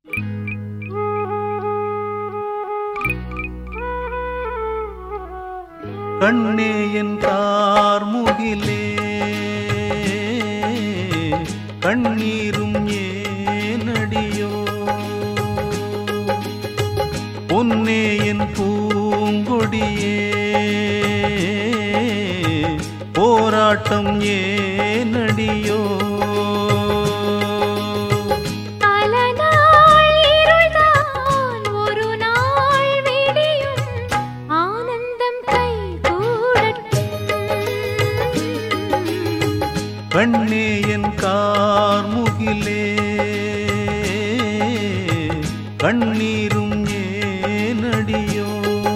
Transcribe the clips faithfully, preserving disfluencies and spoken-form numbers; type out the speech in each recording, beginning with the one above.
கண்ணே என் கார்முகிலே கண்ணீரும் ஏனடியோ பொன்னே என் பூங்கொடியே போராட்டம் ஏனடியோ கண்ணே என் கார்முகிலே கண்ணீரும் ஏனடியோ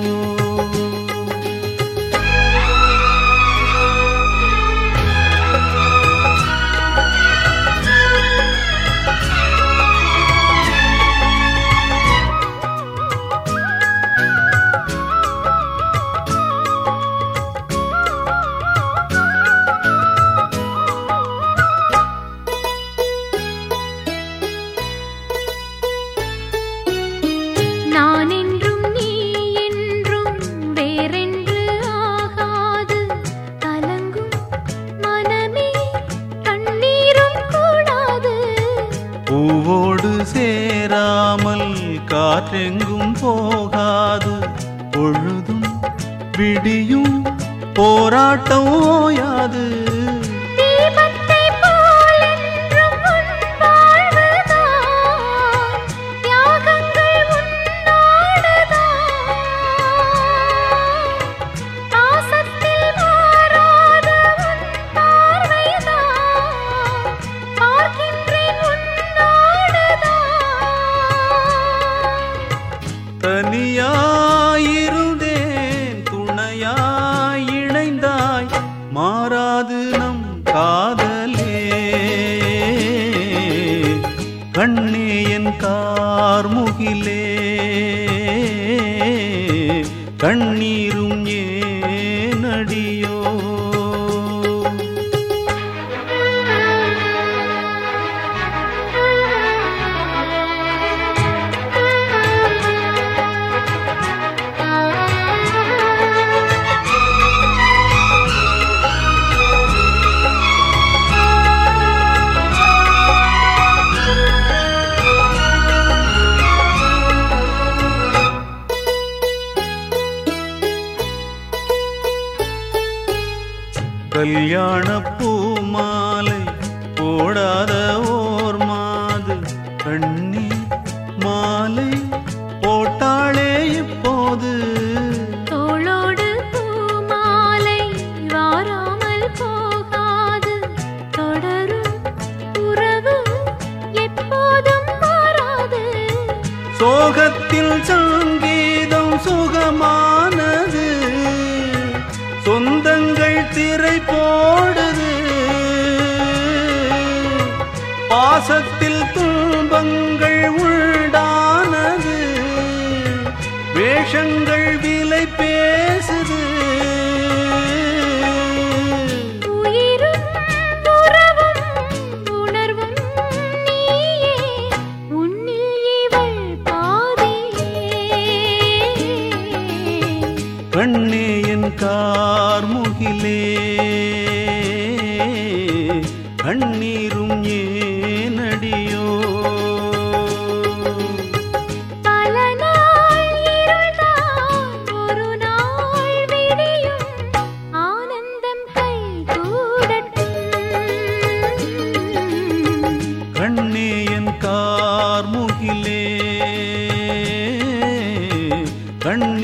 பூவோடு சேராமல் காற்றெங்கும் போகாது பொழுதும் விடியும் போராட்டம் ஓயாது தனியாயிருந்தேன் துணையாய் இணைந்தாய் மாறாது நம் காதலே கண்ணே என் கார்முகிலே கண்ணீரும் ஏனடியோ கல்யாண பூமாலை போடாத ஓர் மாது கண்ணீர் மாலை போட்டாளே இப்போது தோளோடு பூமாலை வாராமல் போகாது தொடரும் உறவு எப்போதும் மாறாது சோகத்தில் சங்கீதம் சுகமானது சொந்தங்கள் திரை போடுது பாசத்தில் துன்பங்கள் உண்டானது வேஷங்கள் விலை பேசுது உயிரும் உறவும் உணர்வும் நீயே உன்னில் இவள் பாதியே கண்ணே என் கார்முகிலே கண்ணீரும் ஏனடியோ பல நாள் இருள்தான் ஒரு நாள் விடியும் ஆனந்தம் கை கூடட்டும் கண்ணே என் கார்முகிலே கண்ணீரும்